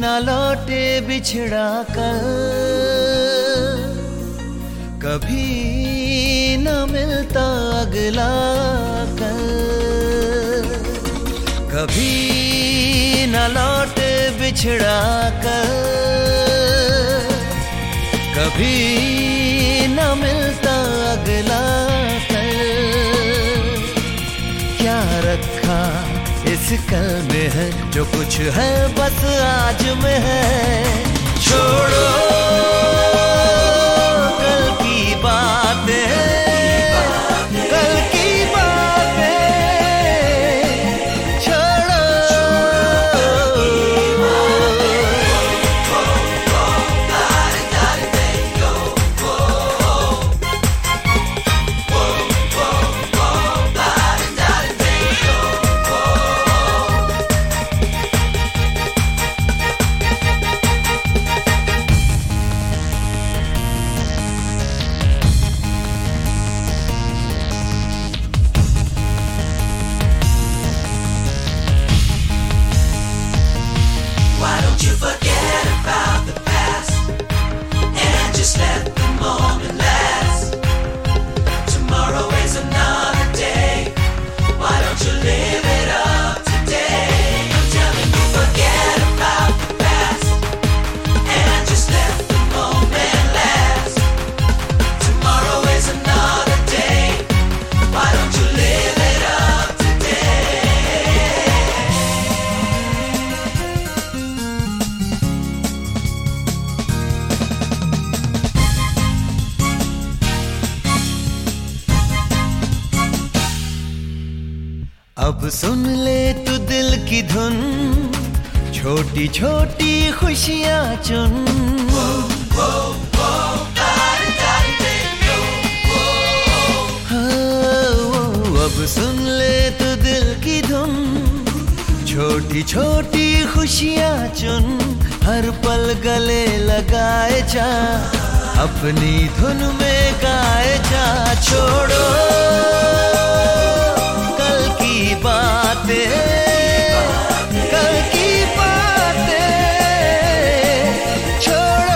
ना लौटे बिछड़ा कल, कभी न मिलता अगला कल, कभी न लौटे बिछड़ा कल, कभी न मिलता अगला कल। क्या रखा इस कल में है, जो कुछ है बस आज में है। छोड़ो कल की बातें, कल की बातें, छोड़ो। You forget about the past and just let the moment last. Tomorrow is another day. Why don't you live it up today? I'm telling you, forget about the past and just let the moment last. Tomorrow is another day. Why don't you live it up today? अब सुन ले तू दिल की धुन, छोटी छोटी खुशियाँ चुन। अब सुन ले तू दिल की धुन, छोटी छोटी खुशियाँ चुन। हर पल गले लगाए जा, अपनी धुन में गाए जा। छोड़ो कल की बातें, कल की बातें, छोड़ो।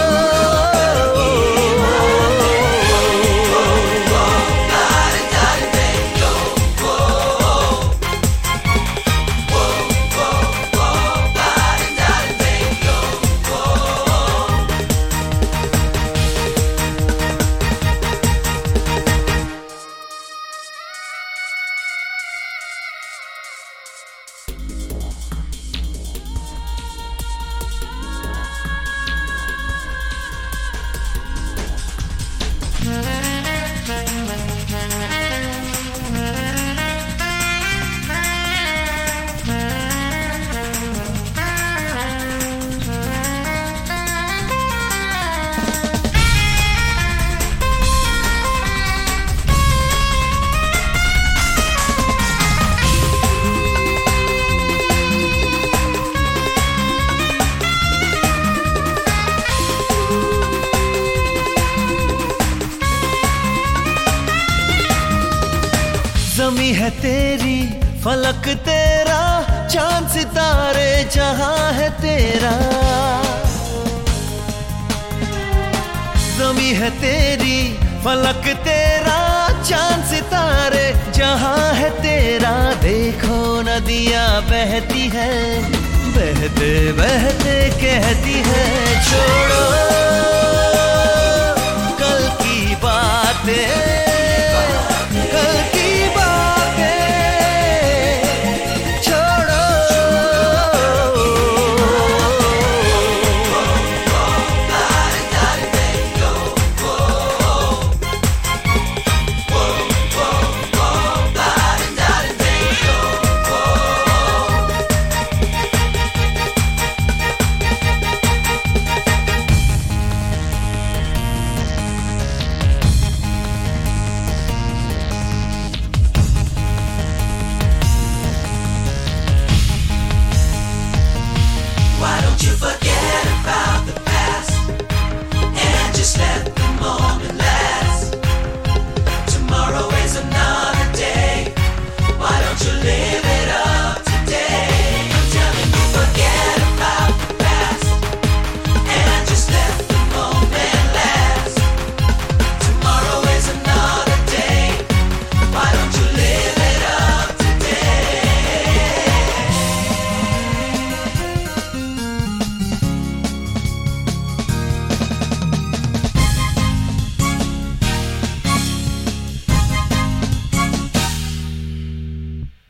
ज़मीं है तेरी, फलक तेरा, चांद सितारे जहां है तेरा। ज़मीं है तेरी, फलक तेरा, चांद सितारे जहां है तेरा। देखो नदियां बहती है, बहते बहते कहती है। छोड़ो कल की बातें, कल की बातें, छोड़ो।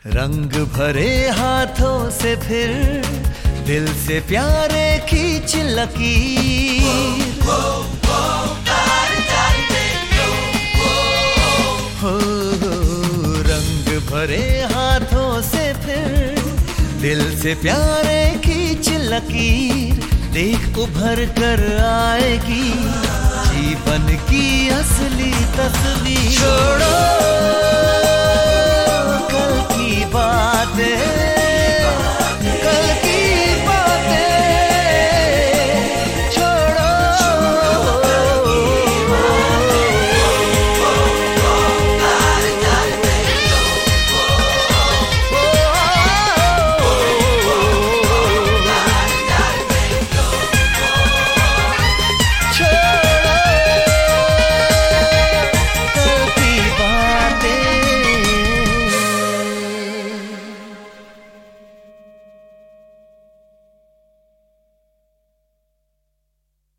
रंग भरे हाथों से फिर दिल से प्यारे खींच लकीर। हो रंग भरे हाथों से फिर दिल से प्यारे खींच लकीर। देख उभर कर आएगी जीवन की असली तस्वीर। छोड़ो कल